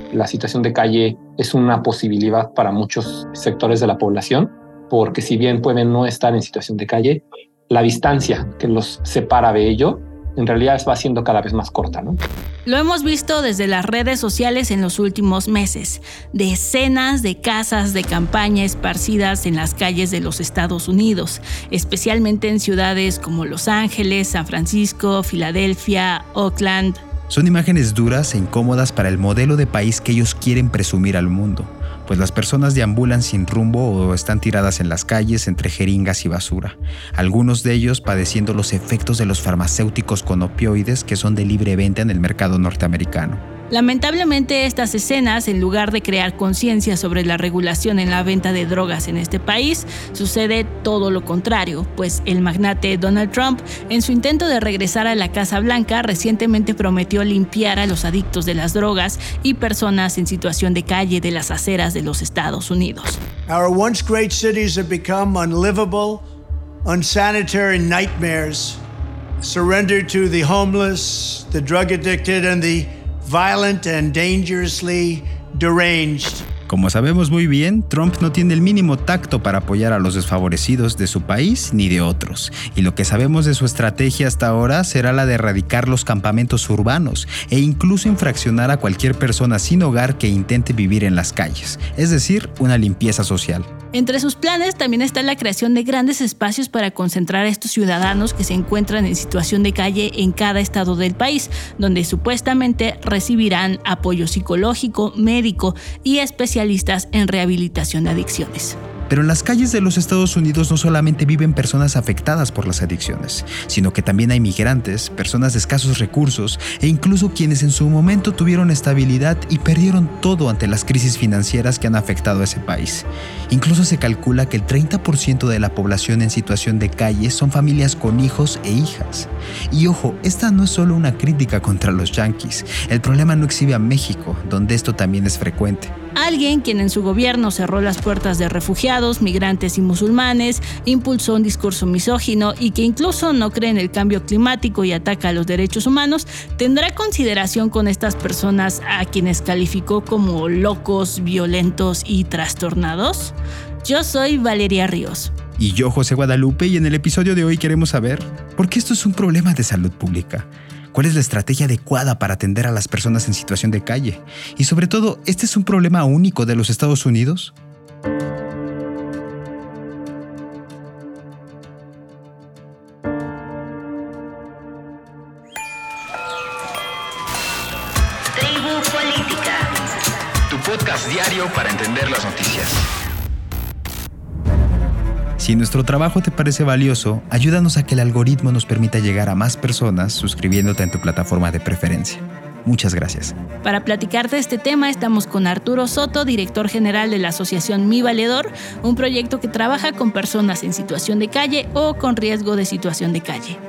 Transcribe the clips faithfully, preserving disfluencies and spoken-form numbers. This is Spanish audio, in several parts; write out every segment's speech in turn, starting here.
la situación de calle es una posibilidad para muchos sectores de la población, porque si bien pueden no estar en situación de calle, la distancia que los separa de ello en realidad va siendo cada vez más corta, ¿no? Lo hemos visto desde las redes sociales en los últimos meses. Decenas de casas de campaña esparcidas en las calles de los Estados Unidos, especialmente en ciudades como Los Ángeles, San Francisco, Filadelfia, Oakland. Son imágenes duras e incómodas para el modelo de país que ellos quieren presumir al mundo, pues las personas deambulan sin rumbo o están tiradas en las calles entre jeringas y basura, algunos de ellos padeciendo los efectos de los farmacéuticos con opioides que son de libre venta en el mercado norteamericano. Lamentablemente, estas escenas, en lugar de crear conciencia sobre la regulación en la venta de drogas en este país, sucede todo lo contrario, pues el magnate Donald Trump, en su intento de regresar a la Casa Blanca, recientemente prometió limpiar a los adictos de las drogas y personas en situación de calle de las aceras de los Estados Unidos. Our once great cities have become unlivable, unsanitary nightmares, surrendered to the homeless, the drug addicted, and the violent and dangerously deranged. Como sabemos muy bien, Trump no tiene el mínimo tacto para apoyar a los desfavorecidos de su país ni de otros. Y lo que sabemos de su estrategia hasta ahora será la de erradicar los campamentos urbanos e incluso infraccionar a cualquier persona sin hogar que intente vivir en las calles, es decir, una limpieza social. Entre sus planes también está la creación de grandes espacios para concentrar a estos ciudadanos que se encuentran en situación de calle en cada estado del país, donde supuestamente recibirán apoyo psicológico, médico y especialistas en rehabilitación de adicciones. Pero en las calles de los Estados Unidos no solamente viven personas afectadas por las adicciones, sino que también hay migrantes, personas de escasos recursos e incluso quienes en su momento tuvieron estabilidad y perdieron todo ante las crisis financieras que han afectado a ese país. Incluso se calcula que el treinta por ciento de la población en situación de calle son familias con hijos e hijas. Y ojo, esta no es solo una crítica contra los yanquis. El problema no exhibe a México, donde esto también es frecuente. Alguien quien en su gobierno cerró las puertas de refugiados, migrantes y musulmanes, impulsó un discurso misógino y que incluso no cree en el cambio climático y ataca a los derechos humanos, ¿tendrá consideración con estas personas a quienes calificó como locos, violentos y trastornados? Yo soy Valeria Ríos. Y yo, José Guadalupe, y en el episodio de hoy queremos saber por qué esto es un problema de salud pública. ¿Cuál es la estrategia adecuada para atender a las personas en situación de calle? Y sobre todo, ¿este es un problema único de los Estados Unidos? Tribu Política, tu podcast diario para entender las noticias. Si nuestro trabajo te parece valioso, ayúdanos a que el algoritmo nos permita llegar a más personas suscribiéndote en tu plataforma de preferencia. Muchas gracias. Para platicar de este tema estamos con Arturo Soto, director general de la asociación Mi Valedor, un proyecto que trabaja con personas en situación de calle o con riesgo de situación de calle.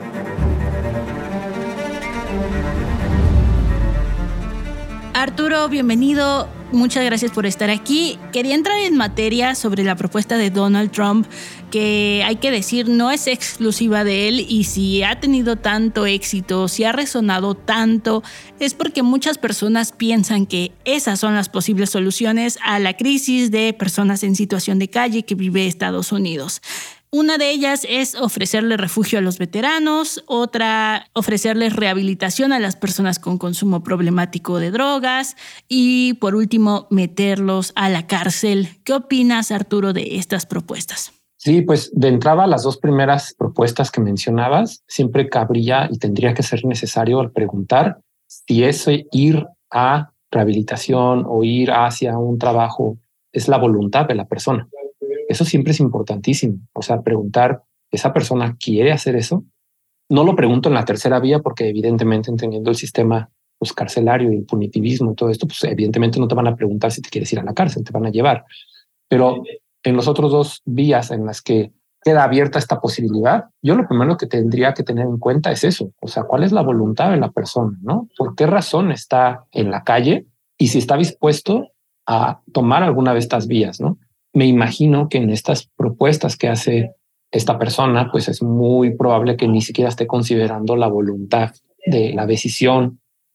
Arturo, bienvenido. Muchas gracias por estar aquí. Quería entrar en materia sobre la propuesta de Donald Trump, que hay que decir no es exclusiva de él, y si ha tenido tanto éxito, si ha resonado tanto, es porque muchas personas piensan que esas son las posibles soluciones a la crisis de personas en situación de calle que vive Estados Unidos. Una de ellas es ofrecerle refugio a los veteranos, otra ofrecerles rehabilitación a las personas con consumo problemático de drogas y, por último, meterlos a la cárcel. ¿Qué opinas, Arturo, de estas propuestas? Sí, pues de entrada las dos primeras propuestas que mencionabas, siempre cabría y tendría que ser necesario preguntar si ese ir a rehabilitación o ir hacia un trabajo es la voluntad de la persona. Eso siempre es importantísimo. O sea, preguntar, ¿esa persona quiere hacer eso? No lo pregunto en la tercera vía porque evidentemente entendiendo el sistema pues, carcelario y el punitivismo y todo esto, pues evidentemente no te van a preguntar si te quieres ir a la cárcel, te van a llevar. Pero en los otros dos vías en las que queda abierta esta posibilidad, yo lo primero que tendría que tener en cuenta es eso. O sea, ¿cuál es la voluntad de la persona, ¿no? ¿Por qué razón está en la calle? Y si está dispuesto a tomar alguna de estas vías, ¿no? Me imagino que en estas propuestas que hace esta persona, pues es muy probable que ni siquiera esté considerando la voluntad de la decisión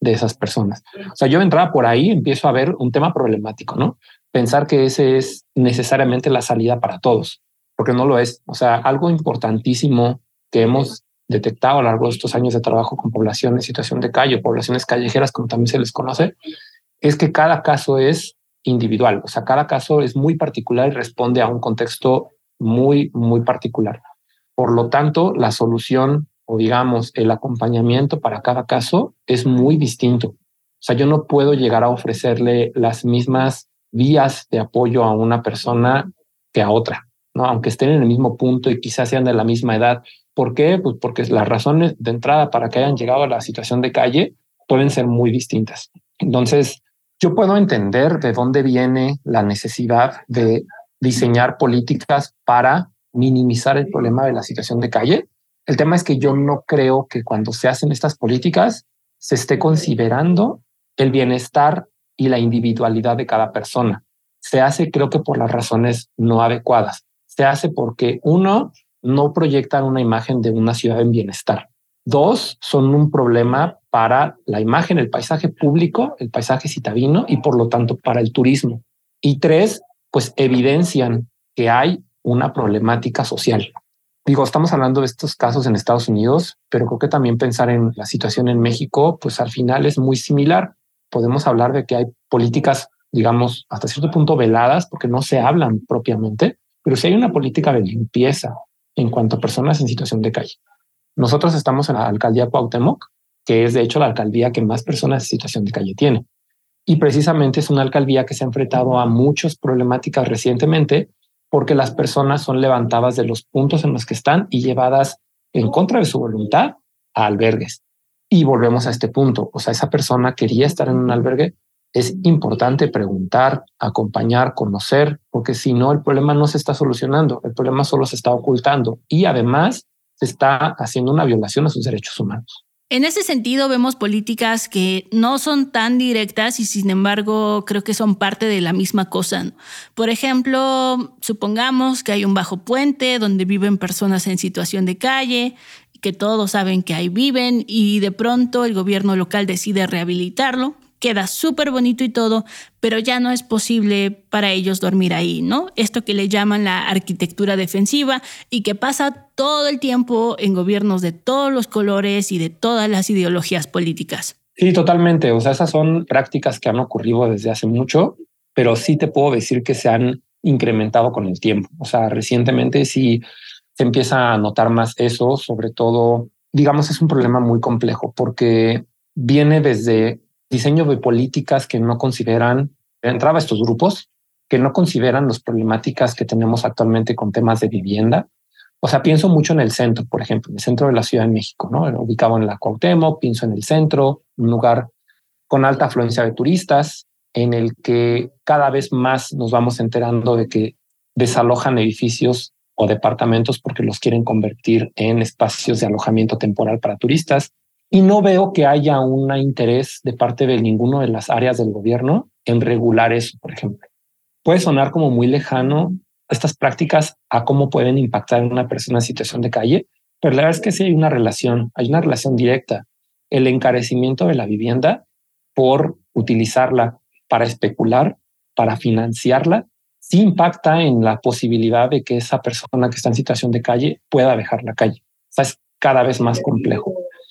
de esas personas. O sea, yo de entrada por ahí empiezo a ver un tema problemático, ¿no? Pensar que ese es necesariamente la salida para todos, porque no lo es. O sea, algo importantísimo que hemos detectado a lo largo de estos años de trabajo con población en situación de calle, poblaciones callejeras, como también se les conoce, es que cada caso es individual. O sea, cada caso es muy particular y responde a un contexto muy, muy particular. Por lo tanto, la solución o digamos el acompañamiento para cada caso es muy distinto. O sea, yo no puedo llegar a ofrecerle las mismas vías de apoyo a una persona que a otra, ¿no? Aunque estén en el mismo punto y quizás sean de la misma edad. ¿Por qué? Pues porque las razones de entrada para que hayan llegado a la situación de calle pueden ser muy distintas. Entonces, yo puedo entender de dónde viene la necesidad de diseñar políticas para minimizar el problema de la situación de calle. El tema es que yo no creo que cuando se hacen estas políticas se esté considerando el bienestar y la individualidad de cada persona. Se hace, creo que por las razones no adecuadas. Se hace porque, uno, no proyectan una imagen de una ciudad en bienestar. Dos, son un problema para la imagen, el paisaje público, el paisaje citadino y por lo tanto para el turismo. Y tres, pues evidencian que hay una problemática social. Digo, estamos hablando de estos casos en Estados Unidos, pero creo que también pensar en la situación en México, pues al final es muy similar. Podemos hablar de que hay políticas, digamos, hasta cierto punto veladas, porque no se hablan propiamente, pero sí hay una política de limpieza en cuanto a personas en situación de calle. Nosotros estamos en la alcaldía Cuauhtémoc, que es de hecho la alcaldía que más personas en situación de calle tiene. Y precisamente es una alcaldía que se ha enfrentado a muchas problemáticas recientemente porque las personas son levantadas de los puntos en los que están y llevadas en contra de su voluntad a albergues. Y volvemos a este punto. O sea, esa persona quería estar en un albergue. Es importante preguntar, acompañar, conocer, porque si no, el problema no se está solucionando. El problema solo se está ocultando y además se está haciendo una violación a sus derechos humanos. En ese sentido, vemos políticas que no son tan directas y sin embargo creo que son parte de la misma cosa. Por ejemplo, supongamos que hay un bajo puente donde viven personas en situación de calle, que todos saben que ahí viven y de pronto el gobierno local decide rehabilitarlo. Queda súper bonito y todo, pero ya no es posible para ellos dormir ahí, ¿no? Esto que le llaman la arquitectura defensiva y que pasa todo el tiempo en gobiernos de todos los colores y de todas las ideologías políticas. Sí, totalmente. O sea, esas son prácticas que han ocurrido desde hace mucho, pero sí te puedo decir que se han incrementado con el tiempo. O sea, recientemente sí se empieza a notar más eso, sobre todo, digamos, es un problema muy complejo porque viene desde diseño de políticas que no consideran, entraba estos grupos, que no consideran las problemáticas que tenemos actualmente con temas de vivienda. O sea, pienso mucho en el centro, por ejemplo, en el centro de la Ciudad de México, ¿no? Ubicado en la Cuauhtémoc, pienso en el centro, un lugar con alta afluencia de turistas, en el que cada vez más nos vamos enterando de que desalojan edificios o departamentos porque los quieren convertir en espacios de alojamiento temporal para turistas. Y no veo que haya un interés de parte de ninguna de las áreas del gobierno en regular eso, por ejemplo. Puede sonar como muy lejano estas prácticas a cómo pueden impactar en una persona en situación de calle, pero la verdad es que sí hay una relación, hay una relación directa. El encarecimiento de la vivienda por utilizarla para especular, para financiarla, sí impacta en la posibilidad de que esa persona que está en situación de calle pueda dejar la calle. O sea, es cada vez más complejo.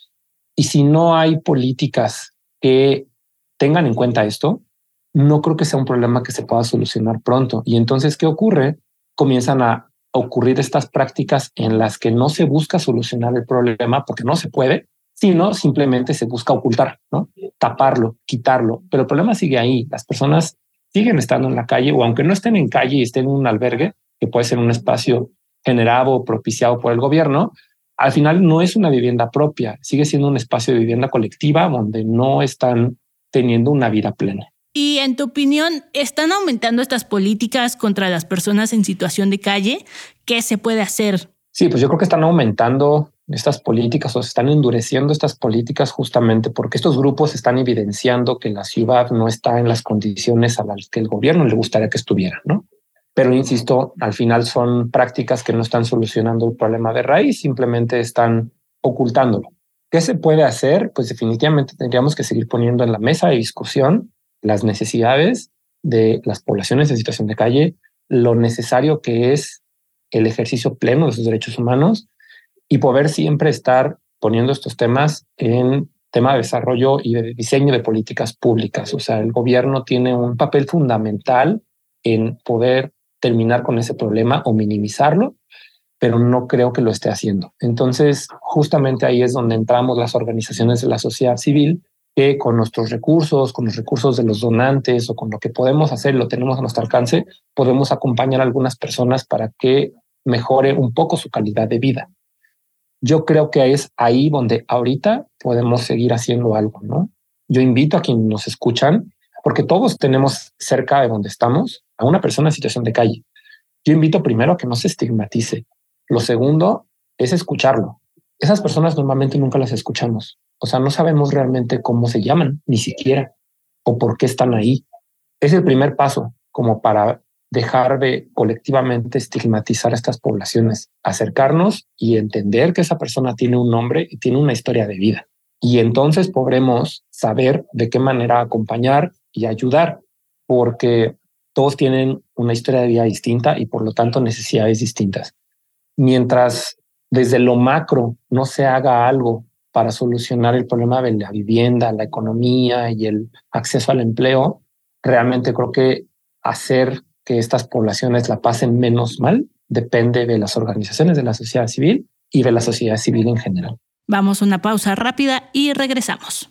Y si no hay políticas que tengan en cuenta esto, no creo que sea un problema que se pueda solucionar pronto. Y entonces, ¿qué ocurre? Comienzan a ocurrir estas prácticas en las que no se busca solucionar el problema porque no se puede, sino simplemente se busca ocultar, ¿no? Taparlo, quitarlo. Pero el problema sigue ahí. Las personas siguen estando en la calle o aunque no estén en calle y estén en un albergue, que puede ser un espacio generado o propiciado por el gobierno, al final no es una vivienda propia, sigue siendo un espacio de vivienda colectiva donde no están teniendo una vida plena. Y en tu opinión, ¿están aumentando estas políticas contra las personas en situación de calle? ¿Qué se puede hacer? Sí, pues yo creo que están aumentando estas políticas o se están endureciendo estas políticas justamente porque estos grupos están evidenciando que la ciudad no está en las condiciones a las que el gobierno le gustaría que estuviera, ¿no? Pero insisto, al final son prácticas que no están solucionando el problema de raíz, simplemente están ocultándolo. ¿Qué se puede hacer? Pues definitivamente tendríamos que seguir poniendo en la mesa de discusión las necesidades de las poblaciones en situación de calle, lo necesario que es el ejercicio pleno de sus derechos humanos y poder siempre estar poniendo estos temas en tema de desarrollo y de diseño de políticas públicas. O sea, el gobierno tiene un papel fundamental en poder terminar con ese problema o minimizarlo, pero no creo que lo esté haciendo. Entonces, justamente ahí es donde entramos las organizaciones de la sociedad civil, que con nuestros recursos, con los recursos de los donantes o con lo que podemos hacer, lo tenemos a nuestro alcance, podemos acompañar a algunas personas para que mejore un poco su calidad de vida. Yo creo que es ahí donde ahorita podemos seguir haciendo algo, ¿no? Yo invito a quienes nos escuchan, porque todos tenemos cerca de donde estamos a una persona en situación de calle. Yo invito primero a que no se estigmatice. Lo segundo es escucharlo. Esas personas normalmente nunca las escuchamos. O sea, no sabemos realmente cómo se llaman, ni siquiera, o por qué están ahí. Es el primer paso como para dejar de colectivamente estigmatizar a estas poblaciones, acercarnos y entender que esa persona tiene un nombre y tiene una historia de vida. Y entonces podremos saber de qué manera acompañar y ayudar, porque todos tienen una historia de vida distinta y por lo tanto necesidades distintas. Mientras desde lo macro no se haga algo para solucionar el problema de la vivienda, la economía y el acceso al empleo, realmente creo que hacer que estas poblaciones la pasen menos mal depende de las organizaciones de la sociedad civil y de la sociedad civil en general. Vamos a una pausa rápida y regresamos.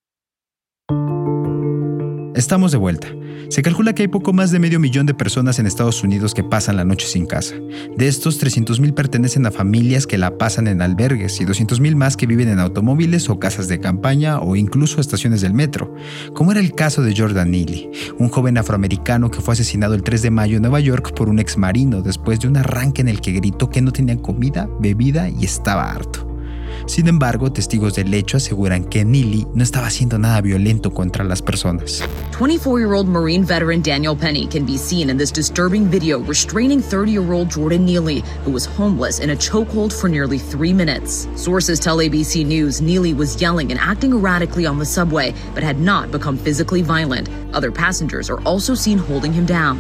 Estamos de vuelta. Se calcula que hay poco más de medio millón de personas en Estados Unidos que pasan la noche sin casa. De estos, trescientos mil pertenecen a familias que la pasan en albergues y doscientos mil más que viven en automóviles o casas de campaña o incluso estaciones del metro, como era el caso de Jordan Neely, un joven afroamericano que fue asesinado el tres de mayo en Nueva York por un exmarino después de un arranque en el que gritó que no tenía comida, bebida y estaba harto. Sin embargo, testigos del hecho aseguran que Neely no estaba haciendo nada violento contra las personas. twenty-four-year-old Marine veteran Daniel Penny can be seen in this disturbing video restraining thirty-year-old Jordan Neely, who was homeless in a chokehold for nearly three minutes. Sources tell A B C News Neely was yelling and acting erratically on the subway, but had not become physically violent. Other passengers are also seen holding him down.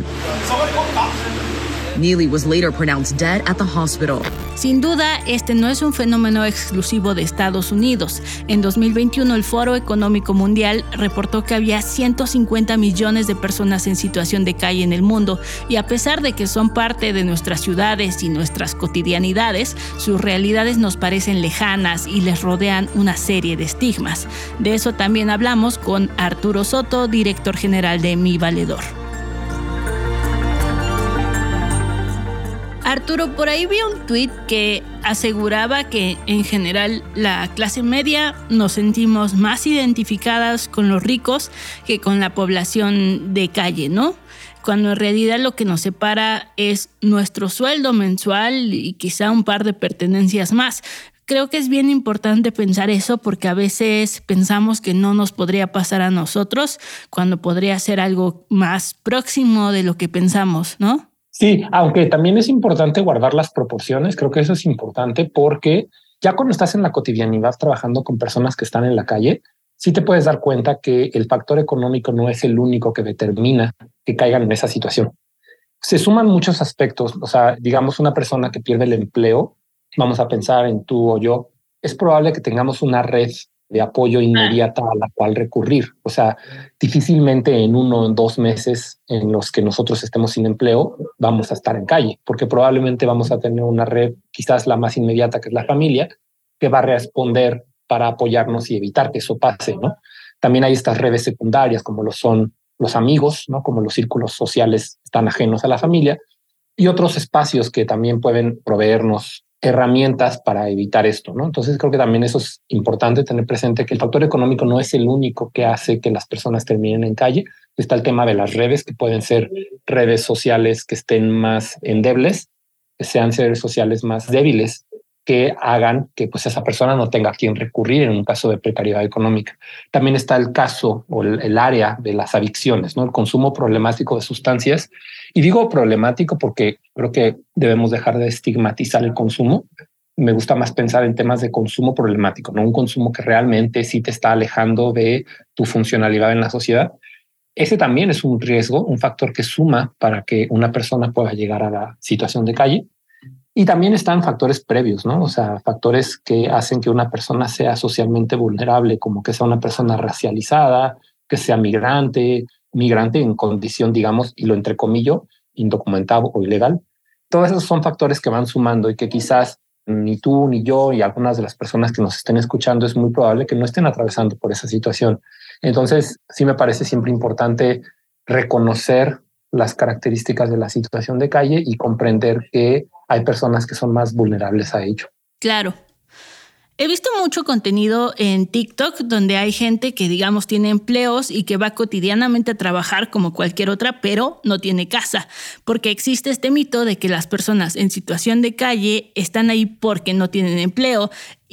Neely was later pronounced dead at the hospital. Sin duda, este no es un fenómeno exclusivo de Estados Unidos. En dos mil veintiuno, el Foro Económico Mundial reportó que había ciento cincuenta millones de personas en situación de calle en el mundo, y a pesar de que son parte de nuestras ciudades y nuestras cotidianidades, sus realidades nos parecen lejanas y les rodean una serie de estigmas. De eso también hablamos con Arturo Soto, director general de Mi Valedor. Arturo, por ahí vi un tuit que aseguraba que en general la clase media nos sentimos más identificadas con los ricos que con la población de calle, ¿no? Cuando en realidad lo que nos separa es nuestro sueldo mensual y quizá un par de pertenencias más. Creo que es bien importante pensar eso porque a veces pensamos que no nos podría pasar a nosotros cuando podría ser algo más próximo de lo que pensamos, ¿no? Sí, aunque también es importante guardar las proporciones, creo que eso es importante porque ya cuando estás en la cotidianidad trabajando con personas que están en la calle, sí te puedes dar cuenta que el factor económico no es el único que determina que caigan en esa situación. Se suman muchos aspectos, o sea, digamos una persona que pierde el empleo, vamos a pensar en tú o yo, es probable que tengamos una red de apoyo inmediata a la cual recurrir. O sea, difícilmente en uno o dos meses en los que nosotros estemos sin empleo vamos a estar en calle, porque probablemente vamos a tener una red, quizás la más inmediata, que es la familia, que va a responder para apoyarnos y evitar que eso pase, ¿no? También hay estas redes secundarias, como lo son los amigos, ¿no? Como los círculos sociales están ajenos a la familia, y otros espacios que también pueden proveernos herramientas para evitar esto, ¿no? Entonces creo que también eso es importante tener presente, que el factor económico no es el único que hace que las personas terminen en calle. Está el tema de las redes, que pueden ser redes sociales que estén más endebles, que sean redes sociales más débiles, que hagan que pues esa persona no tenga a quien recurrir en un caso de precariedad económica. También está el caso o el, el área de las adicciones, ¿no? El consumo problemático de sustancias. Y digo problemático porque creo que debemos dejar de estigmatizar el consumo, me gusta más pensar en temas de consumo problemático, no un consumo que realmente sí te está alejando de tu funcionalidad en la sociedad. Ese también es un riesgo, un factor que suma para que una persona pueda llegar a la situación de calle. Y también están factores previos, ¿no? O sea, factores que hacen que una persona sea socialmente vulnerable, como que sea una persona racializada, que sea migrante, migrante en condición, digamos, y lo entrecomillo, indocumentado o ilegal. Todos esos son factores que van sumando y que quizás ni tú ni yo y algunas de las personas que nos estén escuchando es muy probable que no estén atravesando por esa situación. Entonces, sí me parece siempre importante reconocer las características de la situación de calle y comprender que hay personas que son más vulnerables a ello. Claro. He visto mucho contenido en TikTok donde hay gente que, digamos, tiene empleos y que va cotidianamente a trabajar como cualquier otra, pero no tiene casa, porque existe este mito de que las personas en situación de calle están ahí porque no tienen empleo,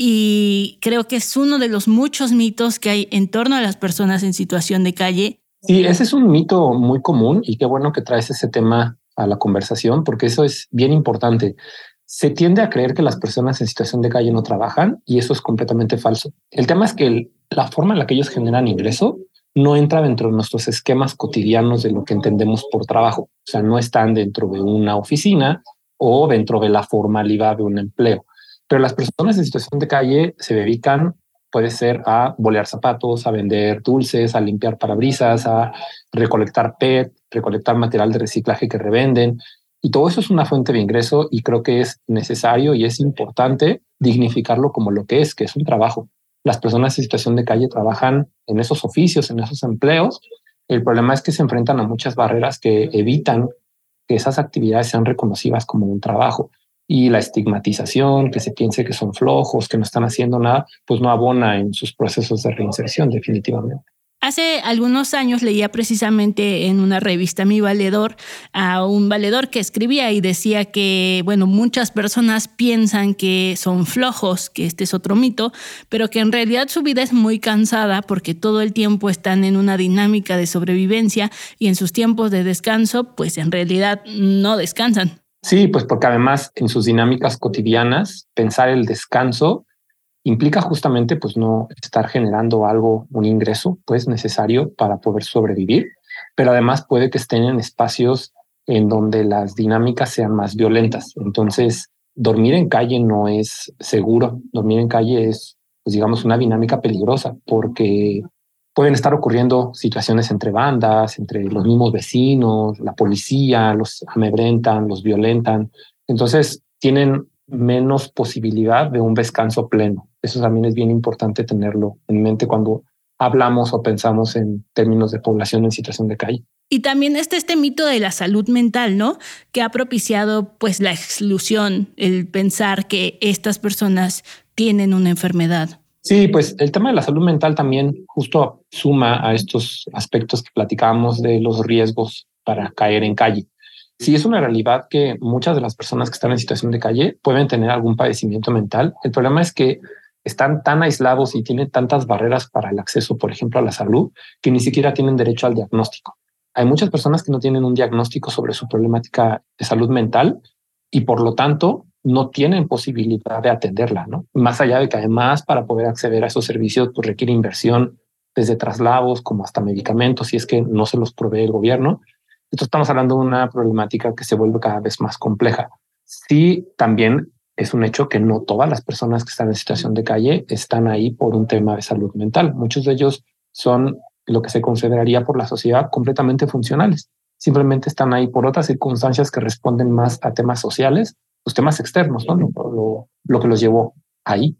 y creo que es uno de los muchos mitos que hay en torno a las personas en situación de calle. Sí, ese es un mito muy común y qué bueno que traes ese tema a la conversación, porque eso es bien importante. Se tiende a creer que las personas en situación de calle no trabajan y eso es completamente falso. El tema es que el, la forma en la que ellos generan ingreso no entra dentro de nuestros esquemas cotidianos de lo que entendemos por trabajo. O sea, no están dentro de una oficina o dentro de la formalidad de un empleo. Pero las personas en situación de calle se dedican, puede ser a bolear zapatos, a vender dulces, a limpiar parabrisas, a recolectar P E T, recolectar material de reciclaje que revenden. Y todo eso es una fuente de ingreso y creo que es necesario y es importante dignificarlo como lo que es, que es un trabajo. Las personas en situación de calle trabajan en esos oficios, en esos empleos. El problema es que se enfrentan a muchas barreras que evitan que esas actividades sean reconocidas como un trabajo. Y la estigmatización, que se piense que son flojos, que no están haciendo nada, pues no abona en sus procesos de reinserción definitivamente. Hace algunos años leía precisamente en una revista Mi Valedor a un valedor que escribía y decía que, bueno, muchas personas piensan que son flojos, que este es otro mito, pero que en realidad su vida es muy cansada porque todo el tiempo están en una dinámica de sobrevivencia y en sus tiempos de descanso, pues en realidad no descansan. Sí, pues porque además en sus dinámicas cotidianas, pensar el descanso implica justamente pues no estar generando algo, un ingreso pues necesario para poder sobrevivir, pero además puede que estén en espacios en donde las dinámicas sean más violentas. Entonces, dormir en calle no es seguro. Dormir en calle es, pues digamos, una dinámica peligrosa porque pueden estar ocurriendo situaciones entre bandas, entre los mismos vecinos, la policía, los amedrentan, los violentan. Entonces, tienen menos posibilidad de un descanso pleno. Eso también es bien importante tenerlo en mente cuando hablamos o pensamos en términos de población en situación de calle. Y también está este mito de la salud mental, ¿no? Que ha propiciado pues la exclusión, el pensar que estas personas tienen una enfermedad. Sí, pues el tema de la salud mental también justo suma a estos aspectos que platicábamos de los riesgos para caer en calle. Sí, es una realidad que muchas de las personas que están en situación de calle pueden tener algún padecimiento mental. El problema es que están tan aislados y tienen tantas barreras para el acceso, por ejemplo, a la salud, que ni siquiera tienen derecho al diagnóstico. Hay muchas personas que no tienen un diagnóstico sobre su problemática de salud mental y por lo tanto no tienen posibilidad de atenderla, ¿no? Más allá de que además para poder acceder a esos servicios pues requiere inversión desde traslados como hasta medicamentos si es que no se los provee el gobierno. Entonces estamos hablando de una problemática que se vuelve cada vez más compleja. Sí, también es un hecho que no todas las personas que están en situación de calle están ahí por un tema de salud mental. Muchos de ellos son lo que se consideraría por la sociedad completamente funcionales. Simplemente están ahí por otras circunstancias que responden más a temas sociales, los temas externos, ¿no? Lo, lo, lo que los llevó ahí.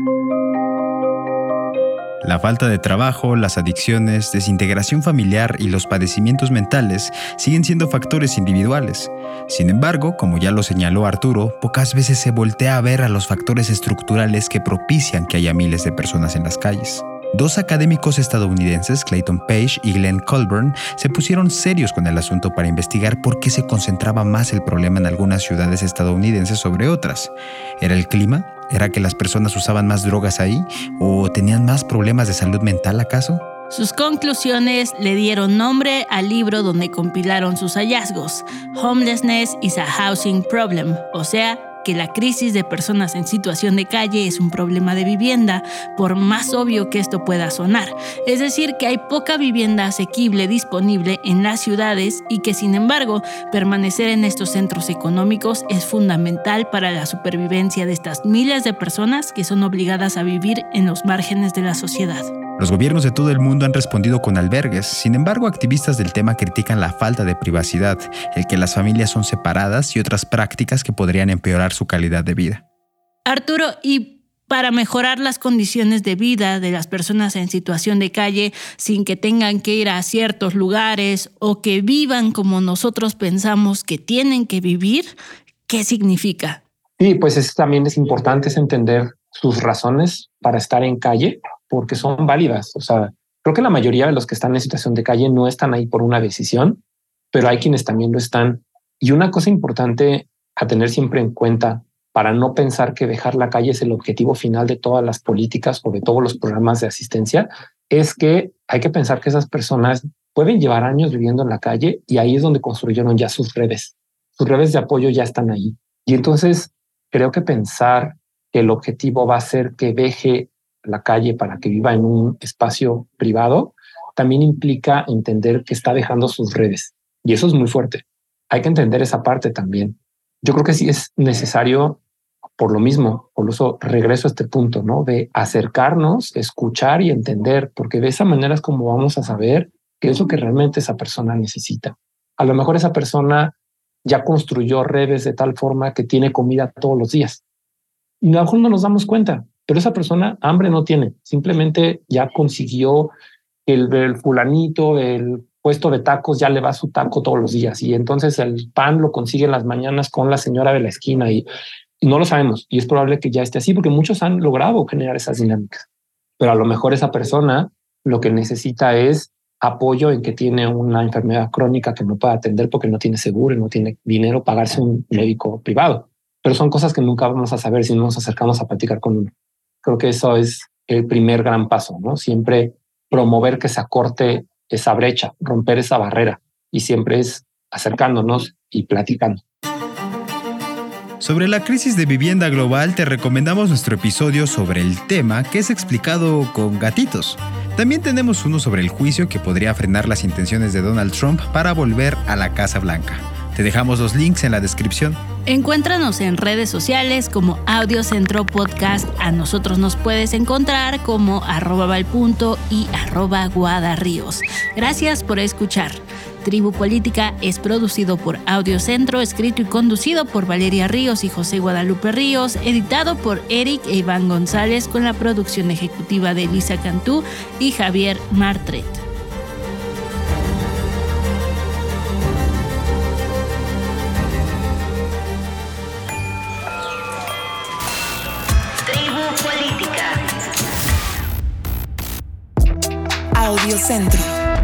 La falta de trabajo, las adicciones, desintegración familiar y los padecimientos mentales siguen siendo factores individuales. Sin embargo, como ya lo señaló Arturo, pocas veces se voltea a ver a los factores estructurales que propician que haya miles de personas en las calles. Dos académicos estadounidenses, Clayton Page y Glenn Colburn, se pusieron serios con el asunto para investigar por qué se concentraba más el problema en algunas ciudades estadounidenses sobre otras. ¿Era el clima? ¿Era que las personas usaban más drogas ahí? ¿O tenían más problemas de salud mental acaso? Sus conclusiones le dieron nombre al libro donde compilaron sus hallazgos, Homelessness is a Housing Problem, o sea, que la crisis de personas en situación de calle es un problema de vivienda, por más obvio que esto pueda sonar. Es decir, que hay poca vivienda asequible disponible en las ciudades y que, sin embargo, permanecer en estos centros económicos es fundamental para la supervivencia de estas miles de personas que son obligadas a vivir en los márgenes de la sociedad. Los gobiernos de todo el mundo han respondido con albergues. Sin embargo, activistas del tema critican la falta de privacidad, el que las familias son separadas y otras prácticas que podrían empeorar su calidad de vida. Arturo, y para mejorar las condiciones de vida de las personas en situación de calle sin que tengan que ir a ciertos lugares o que vivan como nosotros pensamos que tienen que vivir, ¿qué significa? Sí, pues eso también es importante, es entender sus razones para estar en calle, porque son válidas. O sea, creo que la mayoría de los que están en situación de calle no están ahí por una decisión, pero hay quienes también lo están. Y una cosa importante a tener siempre en cuenta para no pensar que dejar la calle es el objetivo final de todas las políticas o de todos los programas de asistencia, es que hay que pensar que esas personas pueden llevar años viviendo en la calle y ahí es donde construyeron ya sus redes. Sus redes de apoyo ya están ahí. Y entonces creo que pensar que el objetivo va a ser que deje la calle para que viva en un espacio privado, también implica entender que está dejando sus redes. Y eso es muy fuerte. Hay que entender esa parte también. Yo creo que sí es necesario, por lo mismo, por eso regreso a este punto, ¿no? De acercarnos, escuchar y entender, porque de esa manera es como vamos a saber qué es lo que realmente esa persona necesita. A lo mejor esa persona ya construyó redes de tal forma que tiene comida todos los días. Y a lo mejor no nos damos cuenta, pero esa persona hambre no tiene. Simplemente ya consiguió el, el fulanito del puesto de tacos, ya le va su taco todos los días. Y entonces el pan lo consigue en las mañanas con la señora de la esquina y, y no lo sabemos. Y es probable que ya esté así porque muchos han logrado generar esas dinámicas. Pero a lo mejor esa persona lo que necesita es apoyo en que tiene una enfermedad crónica que no puede atender porque no tiene seguro y no tiene dinero pagarse un médico privado. Pero son cosas que nunca vamos a saber si no nos acercamos a platicar con uno. Creo que eso es el primer gran paso, ¿no? Siempre promover que se acorte esa brecha, romper esa barrera, y siempre es acercándonos y platicando. Sobre la crisis de vivienda global, te recomendamos nuestro episodio sobre el tema, que es explicado con gatitos. También tenemos uno sobre el juicio que podría frenar las intenciones de Donald Trump para volver a la Casa Blanca. Te dejamos los links en la descripción. Encuéntranos en redes sociales como Audiocentro Podcast. A nosotros nos puedes encontrar como arroba valpunto y arroba guadarríos. Gracias por escuchar. Tribu Política es producido por Audiocentro, escrito y conducido por Valeria Ríos y José Guadalupe Ríos, editado por Eric e Iván González con la producción ejecutiva de Elisa Cantú y Javier Martret. Tribu Política. Audiocentro.